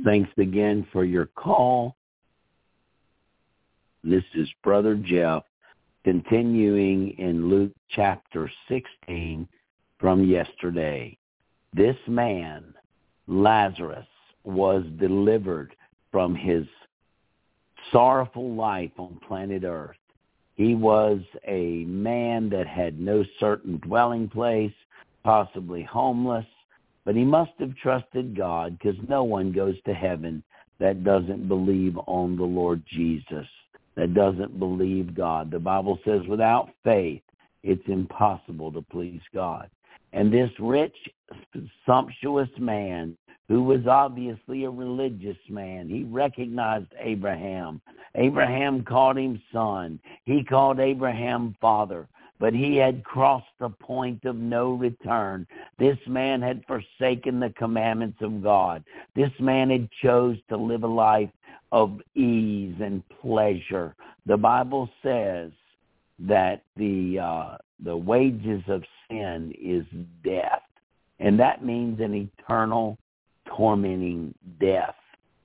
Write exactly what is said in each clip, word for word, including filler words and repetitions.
Thanks again for your call. This is Brother Jeff, continuing in Luke chapter sixteen from yesterday. This man, Lazarus, was delivered from his sorrowful life on planet Earth. He was a man that had no certain dwelling place, possibly homeless, but he must have trusted God, because no one goes to heaven that doesn't believe on the Lord Jesus, that doesn't believe God. The Bible says without faith, it's impossible to please God. And this rich, sumptuous man, who was obviously a religious man, he recognized Abraham. Abraham called him son. He called Abraham father. But he had crossed the point of no return. This man had forsaken the commandments of God. This man had chose to live a life of ease and pleasure. The Bible says that the uh, the wages of sin is death, and that means an eternal, tormenting death.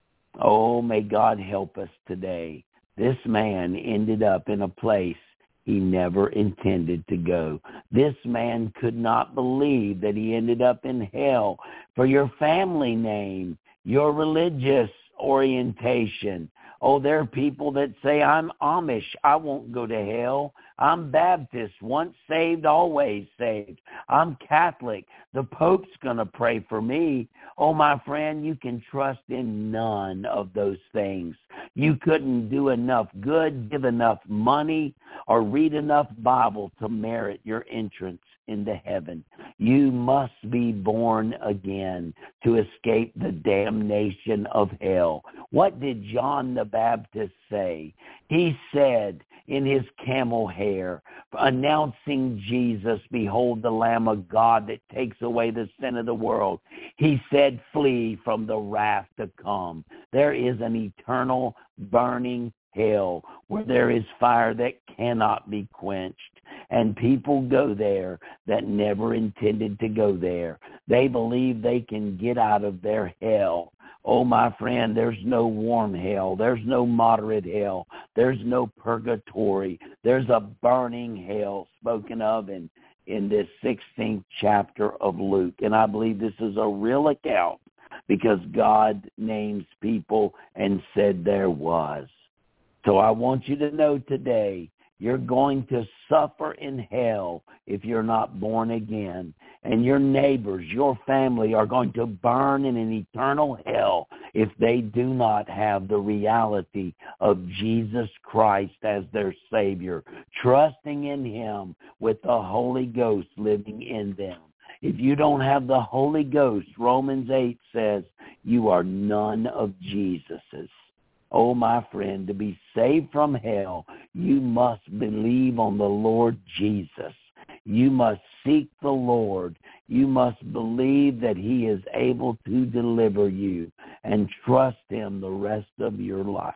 Oh, may God help us today. This man ended up in a place he never intended to go. This man could not believe that he ended up in hell for your family name, your religious orientation. Oh, there are people that say, I'm Amish, I won't go to hell. I'm Baptist, once saved, always saved. I'm Catholic, the Pope's going to pray for me. Oh, my friend, you can trust in none of those things. You couldn't do enough good, give enough money, or read enough Bible to merit your entrance into heaven. You must be born again to escape the damnation of hell. What did John the Baptist say? He said in his camel hair, announcing Jesus, behold the Lamb of God that takes away the sin of the world. He said, flee from the wrath to come. There is an eternal burning hell where there is fire that cannot be quenched. And people go there that never intended to go there. They believe they can get out of their hell. Oh, my friend, there's no warm hell. There's no moderate hell. There's no purgatory. There's a burning hell spoken of in, in this sixteenth chapter of Luke. And I believe this is a real account because God names people and said there was. So I want you to know today, you're going to suffer in hell if you're not born again. And your neighbors, your family are going to burn in an eternal hell if they do not have the reality of Jesus Christ as their Savior, trusting in Him with the Holy Ghost living in them. If you don't have the Holy Ghost, Romans eight says, you are none of Jesus's. Oh, my friend, to be saved from hell, you must believe on the Lord Jesus. You must seek the Lord. You must believe that He is able to deliver you and trust Him the rest of your life.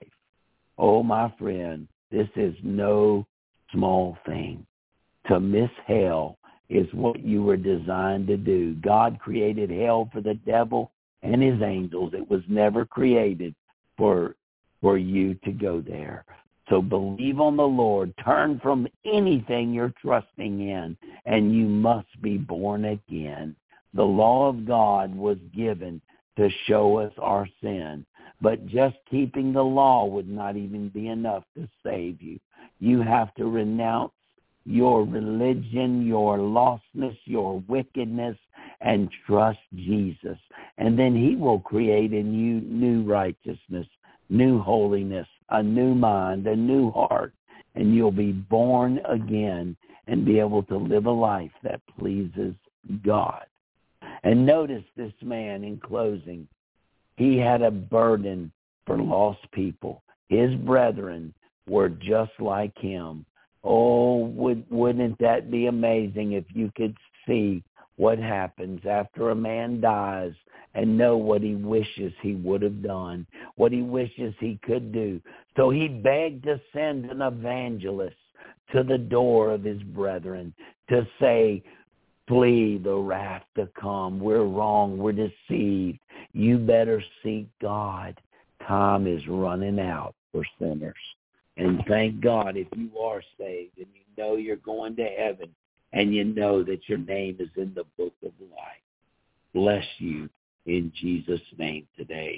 Oh, my friend, this is no small thing. To miss hell is what you were designed to do. God created hell for the devil and his angels. It was never created for for you to go there. So believe on the Lord. Turn from anything you're trusting in, and you must be born again. The law of God was given to show us our sin, but just keeping the law would not even be enough to save you. You have to renounce your religion, your lostness, your wickedness, and trust Jesus. And then He will create in you new righteousness, new holiness, a new mind, a new heart, and you'll be born again and be able to live a life that pleases God. And notice this man in closing. He had a burden for lost people. His brethren were just like him. Oh, would, wouldn't that be amazing if you could see what happens after a man dies and know what he wishes he would have done, what he wishes he could do. So he begged to send an evangelist to the door of his brethren to say, flee the wrath to come. We're wrong. We're deceived. You better seek God. Time is running out for sinners. And thank God if you are saved and you know you're going to heaven and you know that your name is in the book of life. Bless you in Jesus' name today.